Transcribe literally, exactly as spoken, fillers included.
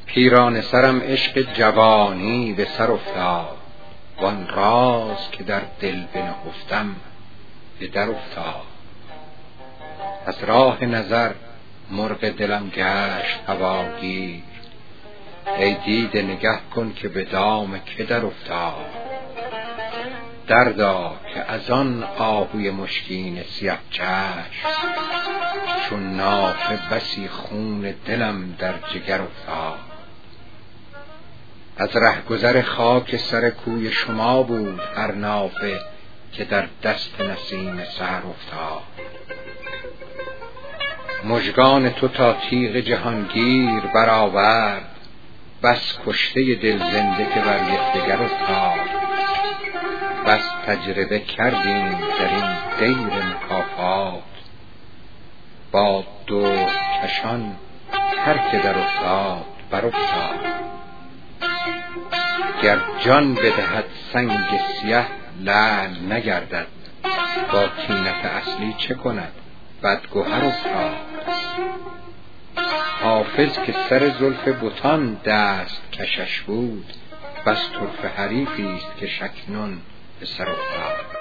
پیرانه سرم عشق جوانی به سر افتاد، وان راز که در دل بنهفتم به در افتاد. از راه نظر مرغ دلم گشت هواگیر، ای دیده نگه کن که به دام که در افتاد. دردا که از آن آهوی مشکین سیه چشم، چون نافه بسی خون دلم در جگر افتاد. از رهگذر خاک سر کوی شما بود هر نافه که در دست نسیم سحر افتاد. مژگان تو تا تیغ جهانگیر برآورد، بس کشته دل زنده که بر یکدیگر افتاد. بس تجربه کردیم در این دیر مکافات، با دور کشان هر که در افتاد بر افتاد. گر جان بدهد سنگ سیه لعل نگردد، با طینت اصلی چه کند بد گهر افتاد. حافظ که سر زلف بتان دست کشش بود، بس طرفه حریفی است که شکنون به سر افتاد.